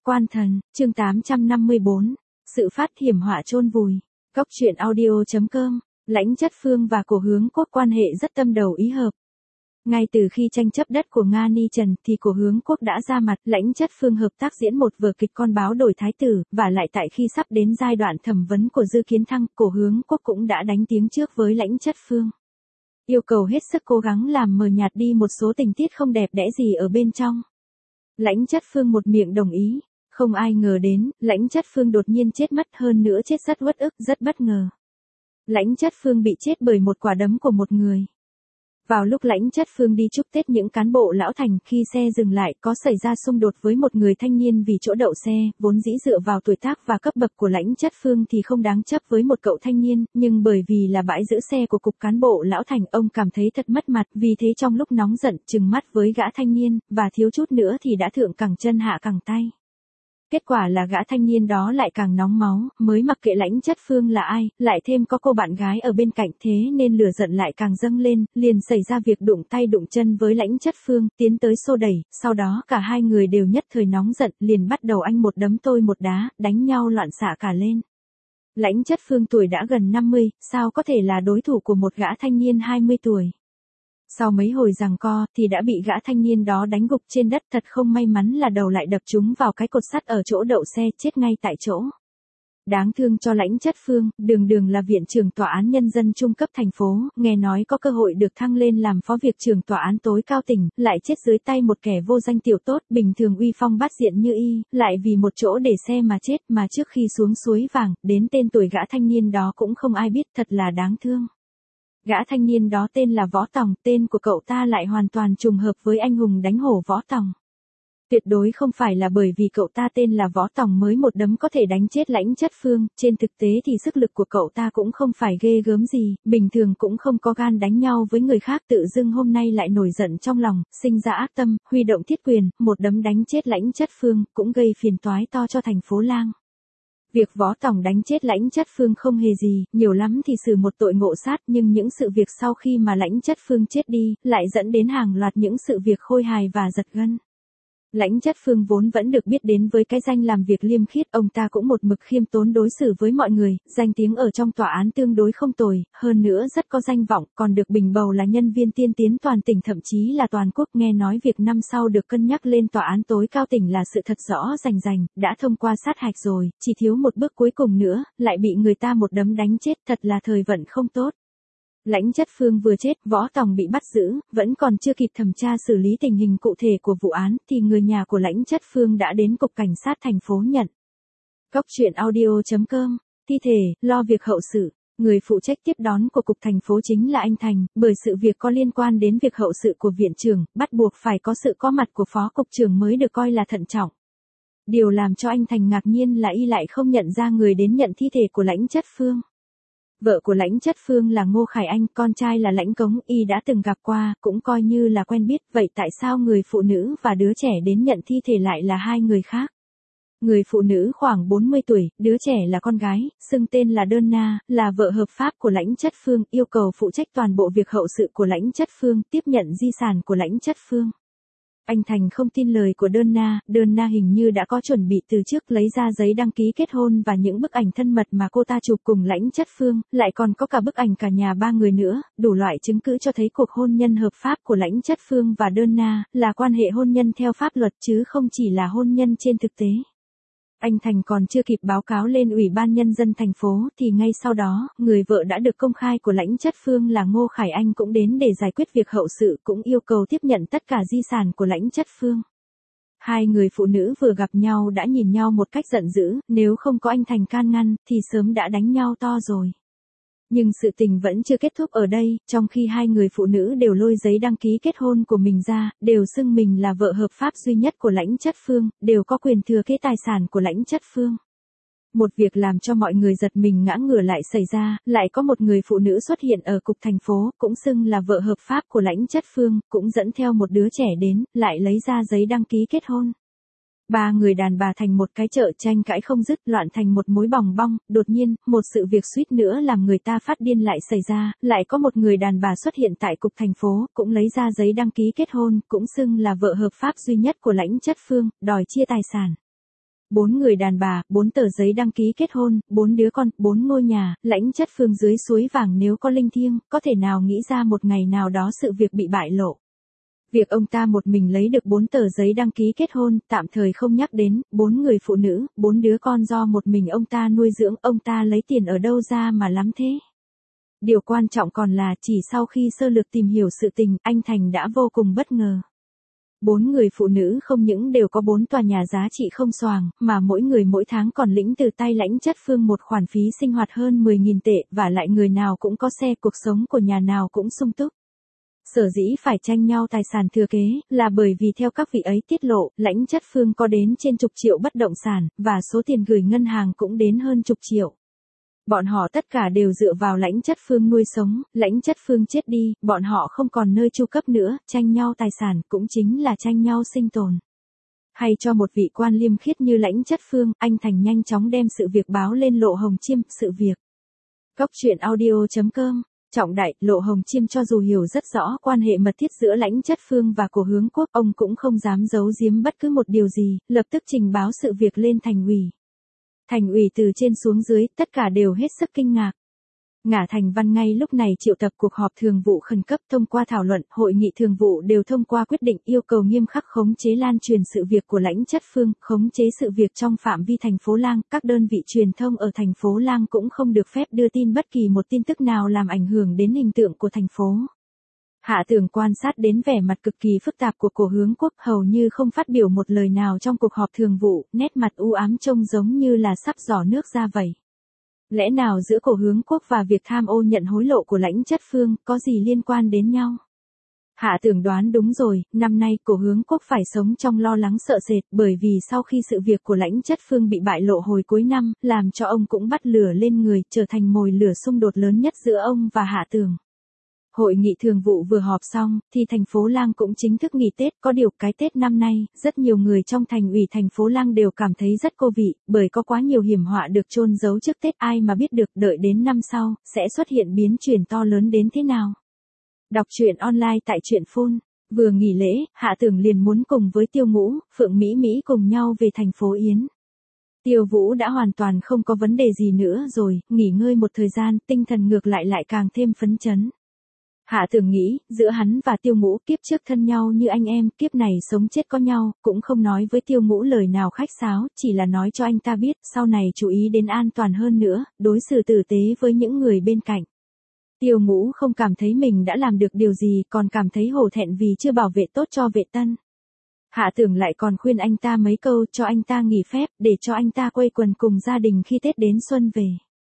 Quan thần, chương 854. Sự phát hiểm họa chôn vùi. Cóc truyện audio.com. Lãnh Chất Phương và Cổ Hướng Quốc quan hệ rất tâm đầu ý hợp. Ngay từ khi tranh chấp đất của Nga Ni Trần thì Cổ Hướng Quốc đã ra mặt, Lãnh Chất Phương hợp tác diễn một vở kịch Con báo đổi thái tử, và lại tại khi sắp đến giai đoạn thẩm vấn của Dư Kiến Thăng, Cổ Hướng Quốc cũng đã đánh tiếng trước với Lãnh Chất Phương. Yêu cầu hết sức cố gắng làm mờ nhạt đi một số tình tiết không đẹp đẽ gì ở bên trong. Lãnh Chất Phương một miệng đồng ý. Không ai ngờ đến, Lãnh Chất Phương đột nhiên chết mất, hơn nữa chết rất uất ức, rất bất ngờ. Lãnh Chất Phương bị chết bởi một quả đấm của một người. Vào lúc Lãnh Chất Phương đi chúc Tết những cán bộ lão thành, khi xe dừng lại có xảy ra xung đột với một người thanh niên vì chỗ đậu xe, vốn dĩ dựa vào tuổi tác và cấp bậc của Lãnh Chất Phương thì không đáng chấp với một cậu thanh niên, nhưng bởi vì là bãi giữ xe của cục cán bộ lão thành, ông cảm thấy thật mất mặt, vì thế trong lúc nóng giận trừng mắt với gã thanh niên, và thiếu chút nữa thì đã thượng cẳng chân hạ cẳng tay. Kết quả là gã thanh niên đó lại càng nóng máu, mới mặc kệ Lãnh Chất Phương là ai, lại thêm có cô bạn gái ở bên cạnh, thế nên lửa giận lại càng dâng lên, liền xảy ra việc đụng tay đụng chân với Lãnh Chất Phương, tiến tới xô đẩy, sau đó cả hai người đều nhất thời nóng giận, liền bắt đầu anh một đấm tôi một đá, đánh nhau loạn xạ cả lên. Lãnh Chất Phương tuổi đã gần 50, sao có thể là đối thủ của một gã thanh niên 20 tuổi. Sau mấy hồi giằng co thì đã bị gã thanh niên đó đánh gục trên đất, thật không may mắn là đầu lại đập trúng vào cái cột sắt ở chỗ đậu xe, chết ngay tại chỗ. Đáng thương cho Lãnh Chất Phương, đường là viện trưởng tòa án nhân dân trung cấp thành phố, nghe nói có cơ hội được thăng lên làm phó việc trưởng tòa án tối cao tỉnh, lại chết dưới tay một kẻ vô danh tiểu tốt, bình thường uy phong bát diện như y, lại vì một chỗ để xe mà chết, mà trước khi xuống suối vàng, đến tên tuổi gã thanh niên đó cũng không ai biết, thật là đáng thương. Gã thanh niên đó tên là Võ Tòng, tên của cậu ta lại hoàn toàn trùng hợp với anh hùng đánh hổ Võ Tòng. Tuyệt đối không phải là bởi vì cậu ta tên là Võ Tòng mới một đấm có thể đánh chết Lãnh Chất Phương, trên thực tế thì sức lực của cậu ta cũng không phải ghê gớm gì, bình thường cũng không có gan đánh nhau với người khác, tự dưng hôm nay lại nổi giận trong lòng, sinh ra ác tâm, huy động thiết quyền, một đấm đánh chết Lãnh Chất Phương, cũng gây phiền toái to cho thành phố Lang. Việc Võ Tòng đánh chết Lãnh Chất Phương không hề gì, nhiều lắm thì xử một tội ngộ sát, nhưng những sự việc sau khi mà Lãnh Chất Phương chết đi, lại dẫn đến hàng loạt những sự việc khôi hài và giật gân. Lãnh Chất Phương vốn vẫn được biết đến với cái danh làm việc liêm khiết, ông ta cũng một mực khiêm tốn đối xử với mọi người, danh tiếng ở trong tòa án tương đối không tồi, hơn nữa rất có danh vọng, còn được bình bầu là nhân viên tiên tiến toàn tỉnh, thậm chí là toàn quốc. Nghe nói việc năm sau được cân nhắc lên tòa án tối cao tỉnh là sự thật rõ rành, đã thông qua sát hạch rồi, chỉ thiếu một bước cuối cùng nữa, lại bị người ta một đấm đánh chết, thật là thời vận không tốt. Lãnh Chất Phương vừa chết, Võ Tòng bị bắt giữ, vẫn còn chưa kịp thẩm tra xử lý tình hình cụ thể của vụ án, thì người nhà của Lãnh Chất Phương đã đến cục cảnh sát thành phố nhận. Cóc truyện audio.com. Thi thể, lo việc hậu sự. Người phụ trách tiếp đón của cục thành phố chính là anh Thành, bởi sự việc có liên quan đến việc hậu sự của viện trưởng, bắt buộc phải có sự có mặt của phó cục trưởng mới được coi là thận trọng. Điều làm cho anh Thành ngạc nhiên là y lại không nhận ra người đến nhận thi thể của Lãnh Chất Phương. Vợ của Lãnh Chất Phương là Ngô Khải Anh, con trai là Lãnh Cống, y đã từng gặp qua, cũng coi như là quen biết, vậy tại sao người phụ nữ và đứa trẻ đến nhận thi thể lại là hai người khác? Người phụ nữ khoảng 40 tuổi, đứa trẻ là con gái, xưng tên là Đơn Na, là vợ hợp pháp của Lãnh Chất Phương, yêu cầu phụ trách toàn bộ việc hậu sự của Lãnh Chất Phương, tiếp nhận di sản của Lãnh Chất Phương. Anh Thành không tin lời của Đơn Na hình như đã có chuẩn bị từ trước, lấy ra giấy đăng ký kết hôn và những bức ảnh thân mật mà cô ta chụp cùng Lãnh Chất Phương, lại còn có cả bức ảnh cả nhà ba người nữa, đủ loại chứng cứ cho thấy cuộc hôn nhân hợp pháp của Lãnh Chất Phương và Đơn Na, là quan hệ hôn nhân theo pháp luật chứ không chỉ là hôn nhân trên thực tế. Anh Thành còn chưa kịp báo cáo lên Ủy ban Nhân dân thành phố, thì ngay sau đó, người vợ đã được công khai của Lãnh Chất Phương là Ngô Khải Anh cũng đến để giải quyết việc hậu sự, cũng yêu cầu tiếp nhận tất cả di sản của Lãnh Chất Phương. Hai người phụ nữ vừa gặp nhau đã nhìn nhau một cách giận dữ, nếu không có anh Thành can ngăn, thì sớm đã đánh nhau to rồi. Nhưng sự tình vẫn chưa kết thúc ở đây, trong khi hai người phụ nữ đều lôi giấy đăng ký kết hôn của mình ra, đều xưng mình là vợ hợp pháp duy nhất của Lãnh Chất Phương, đều có quyền thừa kế tài sản của Lãnh Chất Phương. Một việc làm cho mọi người giật mình ngã ngửa lại xảy ra, lại có một người phụ nữ xuất hiện ở cục thành phố, cũng xưng là vợ hợp pháp của Lãnh Chất Phương, cũng dẫn theo một đứa trẻ đến, lại lấy ra giấy đăng ký kết hôn. Ba người đàn bà thành một cái chợ tranh cãi không dứt, loạn thành một mối bòng bong. Đột nhiên, một sự việc suýt nữa làm người ta phát điên lại xảy ra, lại có một người đàn bà xuất hiện tại cục thành phố, cũng lấy ra giấy đăng ký kết hôn, cũng xưng là vợ hợp pháp duy nhất của Lãnh Chất Phương, đòi chia tài sản. 4 người đàn bà, 4 tờ giấy đăng ký kết hôn, 4 đứa con, 4 ngôi nhà, Lãnh Chất Phương dưới suối vàng nếu có linh thiêng, có thể nào nghĩ ra một ngày nào đó sự việc bị bại lộ. Việc ông ta một mình lấy được 4 tờ giấy đăng ký kết hôn, tạm thời không nhắc đến, 4 người phụ nữ, 4 đứa con do một mình ông ta nuôi dưỡng, ông ta lấy tiền ở đâu ra mà lắm thế. Điều quan trọng còn là chỉ sau khi sơ lược tìm hiểu sự tình, anh Thành đã vô cùng bất ngờ. 4 người phụ nữ không những đều có 4 tòa nhà giá trị không xoàng, mà mỗi người mỗi tháng còn lĩnh từ tay Lãnh Chất Phương một khoản phí sinh hoạt hơn 10.000 tệ, và lại người nào cũng có xe, cuộc sống của nhà nào cũng sung túc. Sở dĩ phải tranh nhau tài sản thừa kế, là bởi vì theo các vị ấy tiết lộ, Lãnh Chất Phương có đến trên chục triệu bất động sản, và số tiền gửi ngân hàng cũng đến hơn chục triệu. Bọn họ tất cả đều dựa vào Lãnh Chất Phương nuôi sống, Lãnh Chất Phương chết đi, bọn họ không còn nơi chu cấp nữa, tranh nhau tài sản cũng chính là tranh nhau sinh tồn. Hay cho một vị quan liêm khiết như Lãnh Chất Phương, anh Thành nhanh chóng đem sự việc báo lên Lộ Hồng Chiêm, sự việc. Cốc truyện audio.com. Trọng đại, Lộ Hồng Chiêm cho dù hiểu rất rõ quan hệ mật thiết giữa Lãnh Chất Phương và Cổ Hướng Quốc, ông cũng không dám giấu giếm bất cứ một điều gì, lập tức trình báo sự việc lên thành ủy. Thành ủy từ trên xuống dưới, tất cả đều hết sức kinh ngạc. Ngả Thành Văn ngay lúc này triệu tập cuộc họp thường vụ khẩn cấp, thông qua thảo luận, hội nghị thường vụ đều thông qua quyết định yêu cầu nghiêm khắc khống chế lan truyền sự việc của Lãnh Chất Phương, khống chế sự việc trong phạm vi thành phố Lang, các đơn vị truyền thông ở thành phố Lang cũng không được phép đưa tin bất kỳ một tin tức nào làm ảnh hưởng đến hình tượng của thành phố. Hạ Tường quan sát đến vẻ mặt cực kỳ phức tạp của Cổ Hướng Quốc, hầu như không phát biểu một lời nào trong cuộc họp thường vụ, nét mặt u ám trông giống như là sắp giỏ nước ra vậy. Lẽ nào giữa Cổ Hướng Quốc và việc tham ô nhận hối lộ của Lãnh Chất Phương có gì liên quan đến nhau? Hạ Tường đoán đúng rồi, năm nay Cổ Hướng Quốc phải sống trong lo lắng sợ sệt, bởi vì sau khi sự việc của Lãnh Chất Phương bị bại lộ hồi cuối năm, làm cho ông cũng bắt lửa lên người, trở thành mồi lửa xung đột lớn nhất giữa ông và Hạ Tường. Hội nghị thường vụ vừa họp xong, thì thành phố Lang cũng chính thức nghỉ Tết, có điều cái Tết năm nay, rất nhiều người trong thành ủy thành phố Lang đều cảm thấy rất cô vị, bởi có quá nhiều hiểm họa được chôn giấu trước Tết, ai mà biết được đợi đến năm sau, sẽ xuất hiện biến chuyển to lớn đến thế nào. Đọc truyện online tại truyện Phone. Vừa nghỉ lễ, Hạ Tường liền muốn cùng với Tiêu Ngũ, Phượng Mỹ Mỹ cùng nhau về thành phố Yến. Tiêu Vũ đã hoàn toàn không có vấn đề gì nữa rồi, nghỉ ngơi một thời gian, tinh thần ngược lại càng thêm phấn chấn. Hạ Tường nghĩ, giữa hắn và Tiêu Ngũ kiếp trước thân nhau như anh em, kiếp này sống chết có nhau, cũng không nói với Tiêu Ngũ lời nào khách sáo, chỉ là nói cho anh ta biết, sau này chú ý đến an toàn hơn nữa, đối xử tử tế với những người bên cạnh. Tiêu Ngũ không cảm thấy mình đã làm được điều gì, còn cảm thấy hổ thẹn vì chưa bảo vệ tốt cho vệ tân. Hạ Tường lại còn khuyên anh ta mấy câu cho anh ta nghỉ phép, để cho anh ta quây quần cùng gia đình khi Tết đến xuân về.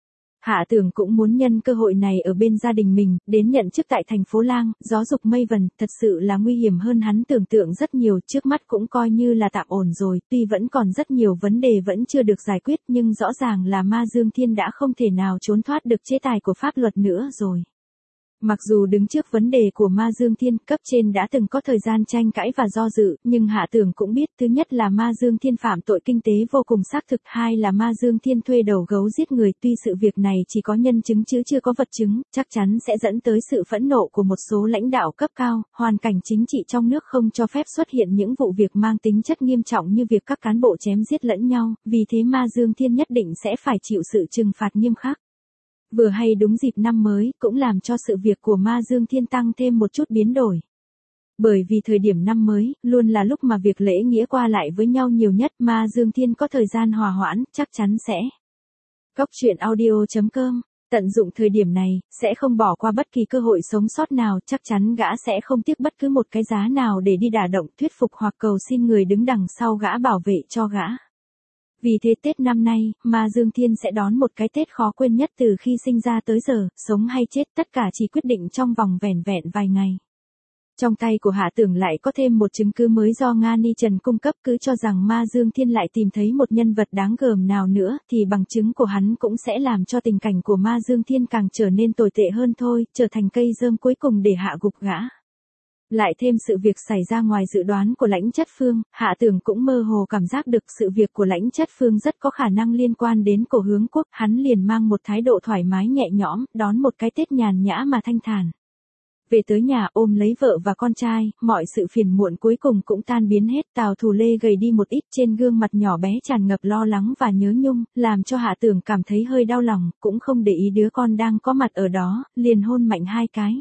Hạ Tường cũng muốn nhân cơ hội này ở bên gia đình mình, đến nhận chức tại thành phố Lang, gió dục mây vần, thật sự là nguy hiểm hơn hắn tưởng tượng rất nhiều, trước mắt cũng coi như là tạm ổn rồi, tuy vẫn còn rất nhiều vấn đề vẫn chưa được giải quyết, nhưng rõ ràng là Ma Dương Thiên đã không thể nào trốn thoát được chế tài của pháp luật nữa rồi. Mặc dù đứng trước vấn đề của Ma Dương Thiên, cấp trên đã từng có thời gian tranh cãi và do dự, nhưng Hạ Tường cũng biết, thứ nhất là Ma Dương Thiên phạm tội kinh tế vô cùng xác thực, hai là Ma Dương Thiên thuê đầu gấu giết người, tuy sự việc này chỉ có nhân chứng chứ chưa có vật chứng, chắc chắn sẽ dẫn tới sự phẫn nộ của một số lãnh đạo cấp cao, hoàn cảnh chính trị trong nước không cho phép xuất hiện những vụ việc mang tính chất nghiêm trọng như việc các cán bộ chém giết lẫn nhau, vì thế Ma Dương Thiên nhất định sẽ phải chịu sự trừng phạt nghiêm khắc. Vừa hay đúng dịp năm mới, cũng làm cho sự việc của Ma Dương Thiên tăng thêm một chút biến đổi. Bởi vì thời điểm năm mới, luôn là lúc mà việc lễ nghĩa qua lại với nhau nhiều nhất, Ma Dương Thiên có thời gian hòa hoãn, chắc chắn sẽ. Cốc truyện audio.com. Tận dụng thời điểm này, sẽ không bỏ qua bất kỳ cơ hội sống sót nào, chắc chắn gã sẽ không tiếc bất cứ một cái giá nào để đi đả động, thuyết phục hoặc cầu xin người đứng đằng sau gã bảo vệ cho gã. Vì thế Tết năm nay, Ma Dương Thiên sẽ đón một cái Tết khó quên nhất từ khi sinh ra tới giờ, sống hay chết tất cả chỉ quyết định trong vòng vẻn vẹn vài ngày. Trong tay của Hạ Tường lại có thêm một chứng cứ mới do Nga Ni Trần cung cấp, cứ cho rằng Ma Dương Thiên lại tìm thấy một nhân vật đáng gờm nào nữa, thì bằng chứng của hắn cũng sẽ làm cho tình cảnh của Ma Dương Thiên càng trở nên tồi tệ hơn thôi, trở thành cây rơm cuối cùng để hạ gục gã. Lại thêm sự việc xảy ra ngoài dự đoán của Lãnh Chất Phương, Hạ Tường cũng mơ hồ cảm giác được sự việc của Lãnh Chất Phương rất có khả năng liên quan đến Cổ Hướng Quốc, hắn liền mang một thái độ thoải mái nhẹ nhõm, đón một cái Tết nhàn nhã mà thanh thản. Về tới nhà ôm lấy vợ và con trai, mọi sự phiền muộn cuối cùng cũng tan biến hết. Tào Thù Lê gầy đi một ít, trên gương mặt nhỏ bé tràn ngập lo lắng và nhớ nhung, làm cho Hạ Tưởng cảm thấy hơi đau lòng, cũng không để ý đứa con đang có mặt ở đó, liền hôn mạnh 2 cái.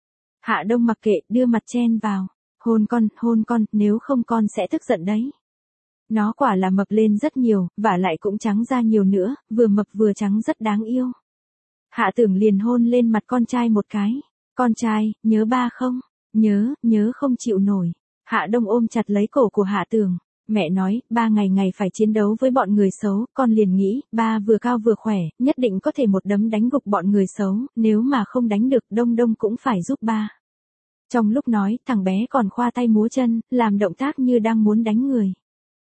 Hạ Đông mặc kệ, đưa mặt chen vào. Hôn con, nếu không con sẽ tức giận đấy. Nó quả là mập lên rất nhiều, và lại cũng trắng ra nhiều nữa, vừa mập vừa trắng rất đáng yêu. Hạ Tưởng liền hôn lên mặt con trai một cái. Con trai, nhớ ba không? Nhớ không chịu nổi. Hạ Đông ôm chặt lấy cổ của Hạ Tưởng. Mẹ nói, ba ngày phải chiến đấu với bọn người xấu, con liền nghĩ, ba vừa cao vừa khỏe, nhất định có thể một đấm đánh gục bọn người xấu, nếu mà không đánh được Đông Đông cũng phải giúp ba. Trong lúc nói, thằng bé còn khoa tay múa chân, làm động tác như đang muốn đánh người.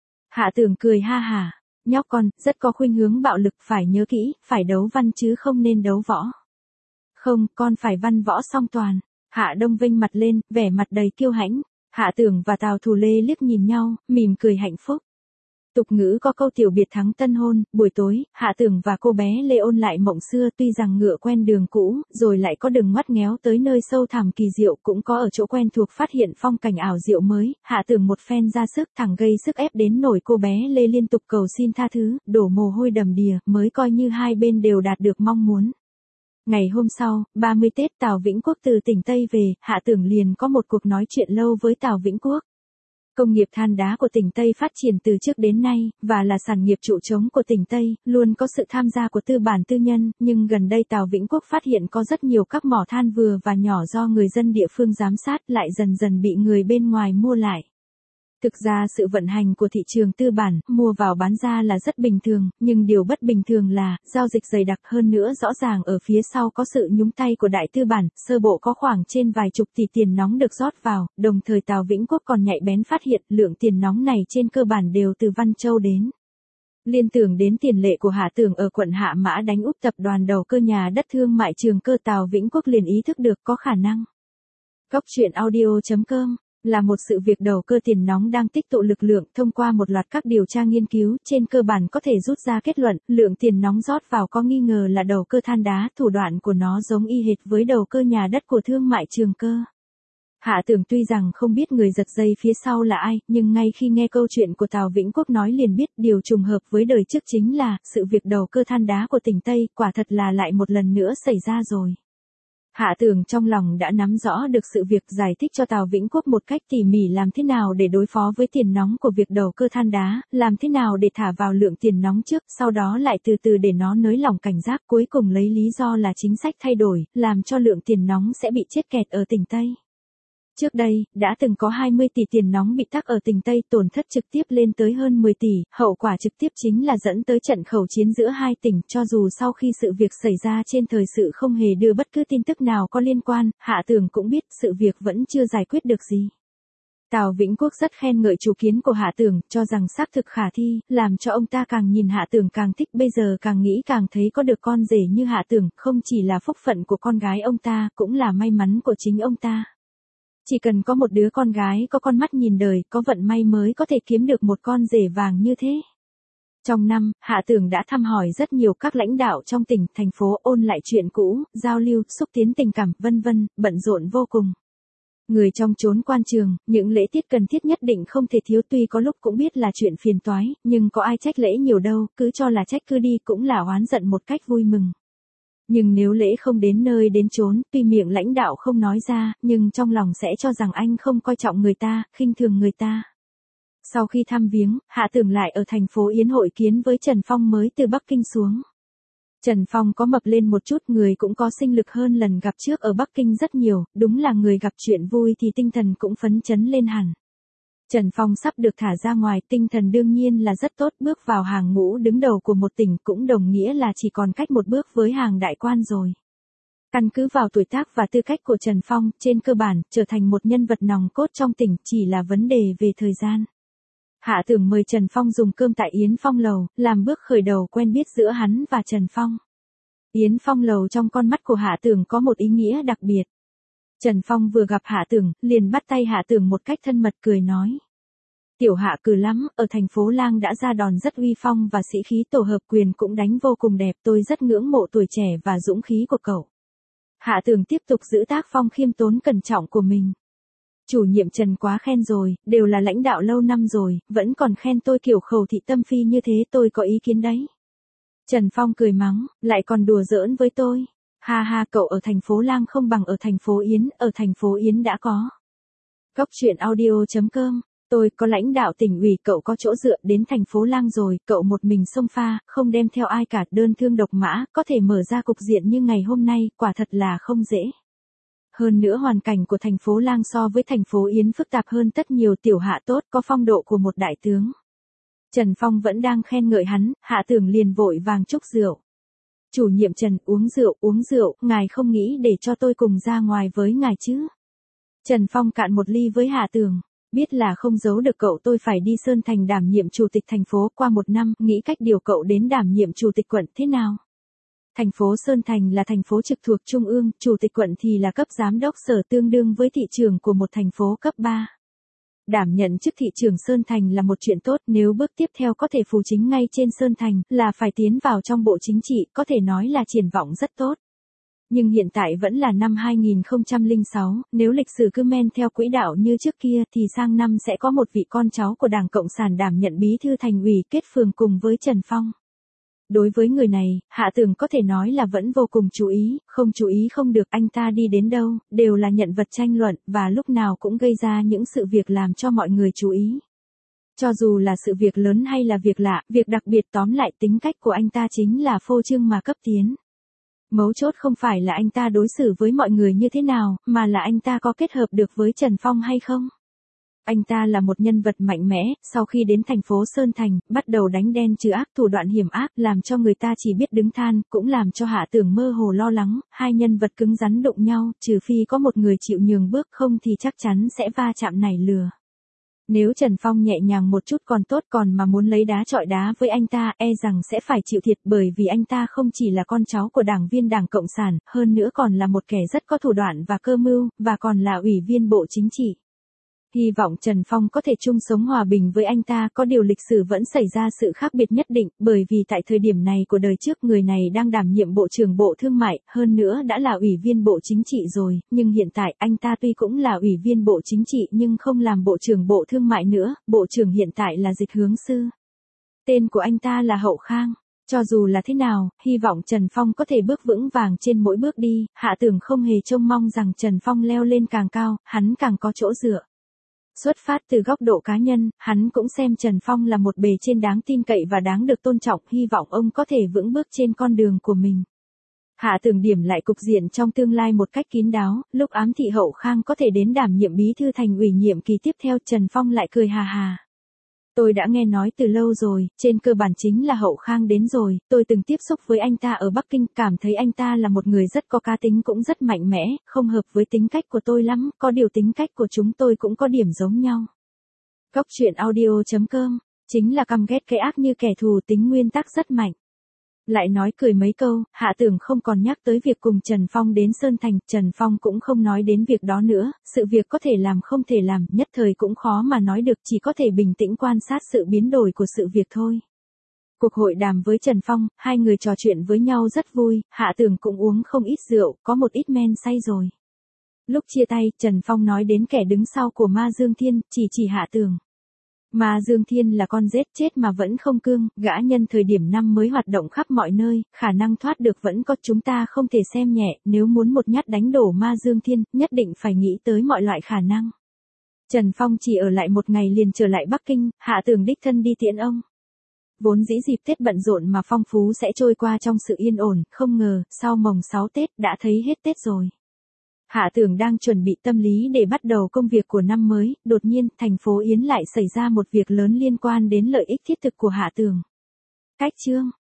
Hạ Tưởng cười ha hả, nhóc con, rất có khuynh hướng bạo lực, phải nhớ kỹ, phải đấu văn chứ không nên đấu võ. Không, con phải văn võ song toàn. Hạ Đông vênh mặt lên, vẻ mặt đầy kiêu hãnh. Hạ Tưởng và Tào Thù Lê liếc nhìn nhau, mỉm cười hạnh phúc. Tục ngữ có câu tiểu biệt thắng tân hôn, buổi tối, Hạ Tưởng và cô bé Lê ôn lại mộng xưa, tuy rằng ngựa quen đường cũ, rồi lại có đường ngoắt ngéo tới nơi sâu thẳm kỳ diệu, cũng có ở chỗ quen thuộc phát hiện phong cảnh ảo diệu mới. Hạ Tưởng một phen ra sức, thẳng gây sức ép đến nổi cô bé Lê liên tục cầu xin tha thứ, đổ mồ hôi đầm đìa, mới coi như hai bên đều đạt được mong muốn. Ngày hôm sau, 30 Tết, Tào Vĩnh Quốc từ tỉnh Tây về, Hạ Tưởng liền có một cuộc nói chuyện lâu với Tào Vĩnh Quốc. Công nghiệp than đá của tỉnh Tây phát triển từ trước đến nay, và là sản nghiệp trụ trống của tỉnh Tây, luôn có sự tham gia của tư bản tư nhân, nhưng gần đây Tào Vĩnh Quốc phát hiện có rất nhiều các mỏ than vừa và nhỏ do người dân địa phương giám sát lại dần dần bị người bên ngoài mua lại. Thực ra sự vận hành của thị trường tư bản, mua vào bán ra là rất bình thường, nhưng điều bất bình thường là, giao dịch dày đặc hơn nữa rõ ràng ở phía sau có sự nhúng tay của đại tư bản, sơ bộ có khoảng trên vài chục tỷ tiền nóng được rót vào, đồng thời Tào Vĩnh Quốc còn nhạy bén phát hiện lượng tiền nóng này trên cơ bản đều từ Văn Châu đến. Liên tưởng đến tiền lệ của Hạ Tưởng ở quận Hạ Mã đánh úp tập đoàn đầu cơ nhà đất thương mại Trường Cơ, Tào Vĩnh Quốc liền ý thức được có khả năng. Góc truyện audio.com là một sự việc đầu cơ tiền nóng đang tích tụ lực lượng. Thông qua một loạt các điều tra nghiên cứu, trên cơ bản có thể rút ra kết luận, lượng tiền nóng rót vào có nghi ngờ là đầu cơ than đá, thủ đoạn của nó giống y hệt với đầu cơ nhà đất của thương mại Trường Cơ. Hạ Tưởng tuy rằng không biết người giật dây phía sau là ai, nhưng ngay khi nghe câu chuyện của Tào Vĩnh Quốc nói liền biết điều trùng hợp với đời trước chính là, sự việc đầu cơ than đá của tỉnh Tây, quả thật là lại một lần nữa xảy ra rồi. Hạ Tưởng trong lòng đã nắm rõ được sự việc, giải thích cho Tào Vĩnh Quốc một cách tỉ mỉ làm thế nào để đối phó với tiền nóng của việc đầu cơ than đá, làm thế nào để thả vào lượng tiền nóng trước, sau đó lại từ từ để nó nới lỏng cảnh giác, cuối cùng lấy lý do là chính sách thay đổi, làm cho lượng tiền nóng sẽ bị chết kẹt ở tỉnh Tây. Trước đây, đã từng có 20 tỷ tiền nóng bị tắc ở tỉnh Tây, tổn thất trực tiếp lên tới hơn 10 tỷ, hậu quả trực tiếp chính là dẫn tới trận khẩu chiến giữa hai tỉnh, cho dù sau khi sự việc xảy ra trên thời sự không hề đưa bất cứ tin tức nào có liên quan, Hạ Tưởng cũng biết sự việc vẫn chưa giải quyết được gì. Tào Vĩnh Quốc rất khen ngợi chủ kiến của Hạ Tưởng, cho rằng xác thực khả thi, làm cho ông ta càng nhìn Hạ Tưởng càng thích, bây giờ càng nghĩ càng thấy có được con rể như Hạ Tưởng, không chỉ là phúc phận của con gái ông ta, cũng là may mắn của chính ông ta. Chỉ cần có một đứa con gái có con mắt nhìn đời, có vận may mới có thể kiếm được một con rể vàng như thế. Trong năm, Hạ Tưởng đã thăm hỏi rất nhiều các lãnh đạo trong tỉnh, thành phố, ôn lại chuyện cũ, giao lưu, xúc tiến tình cảm, vân vân, bận rộn vô cùng. Người trong chốn quan trường, những lễ tiết cần thiết nhất định không thể thiếu, tuy có lúc cũng biết là chuyện phiền toái, nhưng có ai trách lễ nhiều đâu, cứ cho là trách cứ đi cũng là oán giận một cách vui mừng. Nhưng nếu lễ không đến nơi đến chốn, tuy miệng lãnh đạo không nói ra, nhưng trong lòng sẽ cho rằng anh không coi trọng người ta, khinh thường người ta. Sau khi thăm viếng, Hạ Tưởng lại ở thành phố Yến hội kiến với Trần Phong mới từ Bắc Kinh xuống. Trần Phong có mập lên một chút, người cũng có sinh lực hơn lần gặp trước ở Bắc Kinh rất nhiều, đúng là người gặp chuyện vui thì tinh thần cũng phấn chấn lên hẳn. Trần Phong sắp được thả ra ngoài, tinh thần đương nhiên là rất tốt, bước vào hàng ngũ đứng đầu của một tỉnh cũng đồng nghĩa là chỉ còn cách một bước với hàng đại quan rồi. Căn cứ vào tuổi tác và tư cách của Trần Phong, trên cơ bản, trở thành một nhân vật nòng cốt trong tỉnh chỉ là vấn đề về thời gian. Hạ Tưởng mời Trần Phong dùng cơm tại Yến Phong Lầu, làm bước khởi đầu quen biết giữa hắn và Trần Phong. Yến Phong Lầu trong con mắt của Hạ Tưởng có một ý nghĩa đặc biệt. Trần Phong vừa gặp Hạ Tưởng, liền bắt tay Hạ Tưởng một cách thân mật, cười nói. Tiểu Hạ cừ lắm, ở thành phố Lang đã ra đòn rất uy phong và sĩ khí, tổ hợp quyền cũng đánh vô cùng đẹp, tôi rất ngưỡng mộ tuổi trẻ và dũng khí của cậu. Hạ Tường tiếp tục giữ tác phong khiêm tốn cẩn trọng của mình. Chủ nhiệm Trần quá khen rồi, đều là lãnh đạo lâu năm rồi, vẫn còn khen tôi kiểu khẩu thị tâm phi như thế, tôi có ý kiến đấy. Trần Phong cười mắng, lại còn đùa giỡn với tôi. Ha ha, cậu ở thành phố Lang không bằng ở thành phố Yến, ở thành phố Yến đã có. Cóc truyện audio.com. Tôi có lãnh đạo tỉnh ủy, cậu có chỗ dựa, đến thành phố Lang rồi, cậu một mình xông pha, không đem theo ai cả, đơn thương độc mã, có thể mở ra cục diện như ngày hôm nay, quả thật là không dễ. Hơn nữa hoàn cảnh của thành phố Lang so với thành phố Yến phức tạp hơn rất nhiều, Tiểu Hạ tốt, có phong độ của một đại tướng. Trần Phong vẫn đang khen ngợi hắn, Hạ Tường liền vội vàng chúc rượu. Chủ nhiệm Trần, uống rượu, ngài không nghĩ để cho tôi cùng ra ngoài với ngài chứ? Trần Phong cạn một ly với Hạ Tường. Biết là không giấu được cậu, tôi phải đi Sơn Thành đảm nhiệm chủ tịch thành phố, qua một năm, nghĩ cách điều cậu đến đảm nhiệm chủ tịch quận thế nào? Thành phố Sơn Thành là thành phố trực thuộc Trung ương, chủ tịch quận thì là cấp giám đốc sở, tương đương với thị trưởng của một thành phố cấp 3. Đảm nhận chức thị trưởng Sơn Thành là một chuyện tốt, nếu bước tiếp theo có thể phù chính ngay trên Sơn Thành, là phải tiến vào trong bộ chính trị, có thể nói là triển vọng rất tốt. Nhưng hiện tại vẫn là năm 2006, nếu lịch sử cứ men theo quỹ đạo như trước kia thì sang năm sẽ có một vị con cháu của Đảng Cộng sản đảm nhận bí thư thành ủy kết phường cùng với Trần Phong. Đối với người này, Hạ Tường có thể nói là vẫn vô cùng chú ý, không chú ý không được, anh ta đi đến đâu, đều là nhận vật tranh luận, và lúc nào cũng gây ra những sự việc làm cho mọi người chú ý. Cho dù là sự việc lớn hay là việc lạ, việc đặc biệt, tóm lại tính cách của anh ta chính là phô trương mà cấp tiến. Mấu chốt không phải là anh ta đối xử với mọi người như thế nào, mà là anh ta có kết hợp được với Trần Phong hay không. Anh ta là một nhân vật mạnh mẽ, sau khi đến thành phố Sơn Thành, bắt đầu đánh đen trừ ác, thủ đoạn hiểm ác, làm cho người ta chỉ biết đứng than, cũng làm cho Hạ Tường mơ hồ lo lắng, hai nhân vật cứng rắn đụng nhau, trừ phi có một người chịu nhường bước, không thì chắc chắn sẽ va chạm nảy lửa. Nếu Trần Phong nhẹ nhàng một chút còn tốt, còn mà muốn lấy đá chọi đá với anh ta, e rằng sẽ phải chịu thiệt, bởi vì anh ta không chỉ là con cháu của đảng viên Đảng Cộng sản, hơn nữa còn là một kẻ rất có thủ đoạn và cơ mưu, và còn là ủy viên Bộ Chính trị. Hy vọng Trần Phong có thể chung sống hòa bình với anh ta, có điều lịch sử vẫn xảy ra sự khác biệt nhất định, bởi vì tại thời điểm này của đời trước người này đang đảm nhiệm Bộ trưởng Bộ Thương mại, hơn nữa đã là ủy viên Bộ Chính trị rồi, nhưng hiện tại anh ta tuy cũng là ủy viên Bộ Chính trị nhưng không làm Bộ trưởng Bộ Thương mại nữa, Bộ trưởng hiện tại là Dịch Hướng Sư. Tên của anh ta là Hậu Khang. Cho dù là thế nào, hy vọng Trần Phong có thể bước vững vàng trên mỗi bước đi, Hạ Tường không hề trông mong rằng Trần Phong leo lên càng cao, hắn càng có chỗ dựa. Xuất phát từ góc độ cá nhân, hắn cũng xem Trần Phong là một bề trên đáng tin cậy và đáng được tôn trọng, hy vọng ông có thể vững bước trên con đường của mình. Hạ Tường điểm lại cục diện trong tương lai một cách kín đáo, lúc ám thị Hậu Khang có thể đến đảm nhiệm bí thư thành ủy nhiệm kỳ tiếp theo, Trần Phong lại cười hà hà. Tôi đã nghe nói từ lâu rồi, trên cơ bản chính là Hậu Khang đến rồi, tôi từng tiếp xúc với anh ta ở Bắc Kinh, cảm thấy anh ta là một người rất có cá tính, cũng rất mạnh mẽ, không hợp với tính cách của tôi lắm, có điều tính cách của chúng tôi cũng có điểm giống nhau. Cóc truyện audio.com, chính là căm ghét cái ác như kẻ thù, tính nguyên tắc rất mạnh. Lại nói cười mấy câu, Hạ Tường không còn nhắc tới việc cùng Trần Phong đến Sơn Thành, Trần Phong cũng không nói đến việc đó nữa, sự việc có thể làm không thể làm, nhất thời cũng khó mà nói được, chỉ có thể bình tĩnh quan sát sự biến đổi của sự việc thôi. Cuộc hội đàm với Trần Phong, hai người trò chuyện với nhau rất vui, Hạ Tường cũng uống không ít rượu, có một ít men say rồi. Lúc chia tay, Trần Phong nói đến kẻ đứng sau của Ma Dương Thiên, chỉ Hạ Tường. Ma Dương Thiên là con rết chết mà vẫn không cương, gã nhân thời điểm năm mới hoạt động khắp mọi nơi, khả năng thoát được vẫn có, chúng ta không thể xem nhẹ, nếu muốn một nhát đánh đổ Ma Dương Thiên, nhất định phải nghĩ tới mọi loại khả năng. Trần Phong chỉ ở lại một ngày liền trở lại Bắc Kinh, Hạ Tường đích thân đi tiễn ông. Vốn dĩ dịp Tết bận rộn mà phong phú sẽ trôi qua trong sự yên ổn, không ngờ, sau mồng 6 Tết đã thấy hết Tết rồi. Hạ Tường đang chuẩn bị tâm lý để bắt đầu công việc của năm mới, đột nhiên, thành phố Yến lại xảy ra một việc lớn liên quan đến lợi ích thiết thực của Hạ Tường. Cách chương